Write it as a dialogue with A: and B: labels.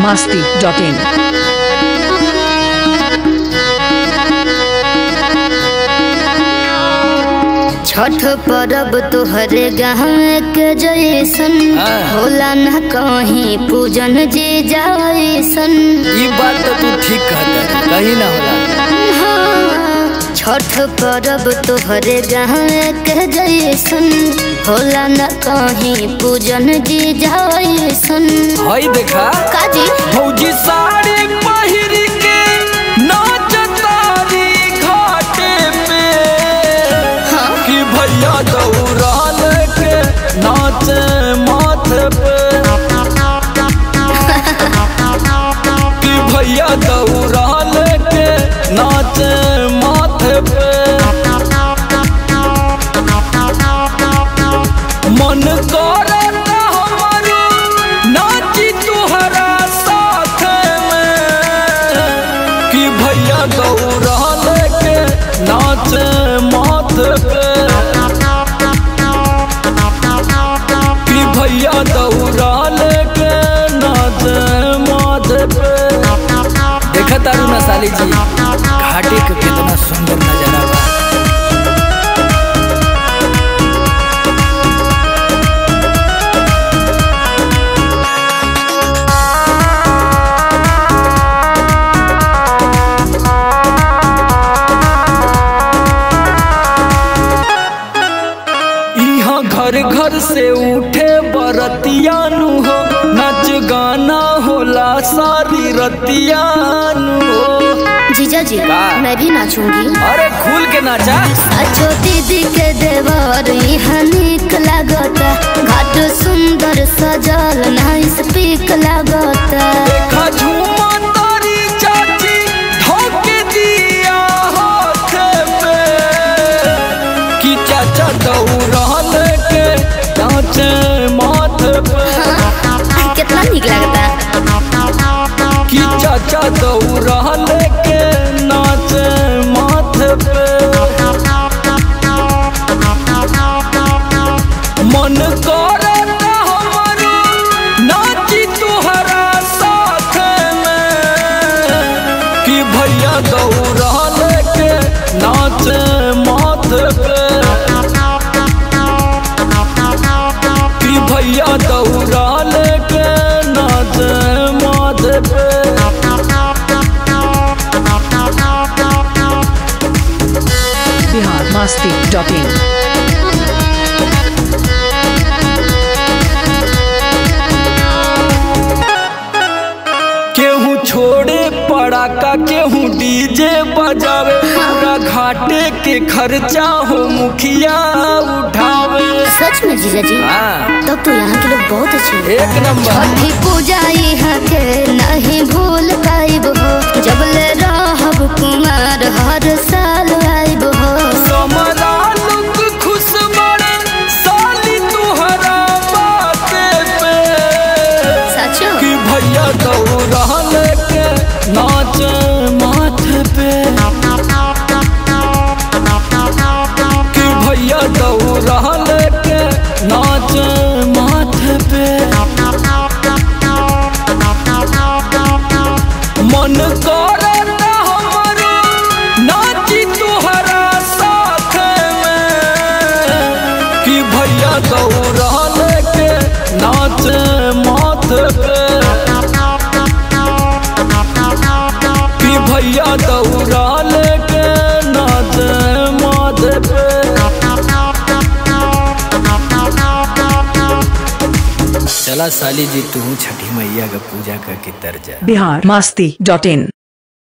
A: biharmasti.in।
B: Chhath पर्व तोहरे गाँव के जैसन होला न कहीं पूजन जी जैसन।
C: ये बात तो तू ठीक कहता है, कहीं ना होला।
B: छठ पर्व तोहरे गाँव के जैसन होला न कहीं पूजन जी जैसन।
C: हई देखा
B: काजी
C: फौजी साड़ी पहिर के नाचतारी घाटे पे कि भैया दौड़ाल के नाचे माथे पे कि भैया दौड़ाल के नाचे माथे पे मन करता हमारो नाची तुहरा साथ में कि भैया दौड़ाल के नाचे माथे पे कि भैया दौड़ाल के नाचे माथे पे। देखा तारू ना साली जी घाटे के कितना सुंदर नजारा बा। घर घर से उठे बरतियानु हो, नाच गाना होला सारी रतियानु हो।
B: जीजा जी मैं भी नाचूंगी।
C: अरे खुल के नाचा।
B: अच्छो दीदी के देवर यहाँ निक लागता, घाट सुंदर सजल नाइस पीक लागता।
C: देखा झूमा तारी चाची धोके दिया हाथ पे कि चाचा दौड़ाल के नाचे माथे पे।
B: कितना निक लगता
C: कि चाचा दौड़ाल के नाचे माथे पे। मन करता हमारो नाची तुहरा साथ में कि भैया दौड़ाल के नाचे माथे पे कि भैया दौड़ाल के नाचे माथे पे।
A: biharmasti.in।
C: केहू छोड़े पड़ाका केहू डीजे बजावे, पूरा घाटे के खर्चा हो मुखिया उठावे।
B: सच में जीजा जी तब तो यहाँ के लोग बहुत अच्छे हैं।
C: एक नंबर।
B: छठी पूजा यहाँ के नहीं भूल पाइब हो, जब ले रहब कुमार हर साल आइब हो।
C: समरा लोग खुश बड़े साली तुहरा बाते पे
B: सचो
C: कि भैया दौड़ाल के नाचे माथे पे कि भैया दौड़ाल के नाचे माथे पे। मन करता हमारो नाची तुहरा साथ में कि भैया दौड़ाल के नाचे माथे पे कि भैया दौड़ाल के नाचे माथे पे। चला साली जी तू छठी मैया का पूजा करके तर जा।
A: biharmasti.in।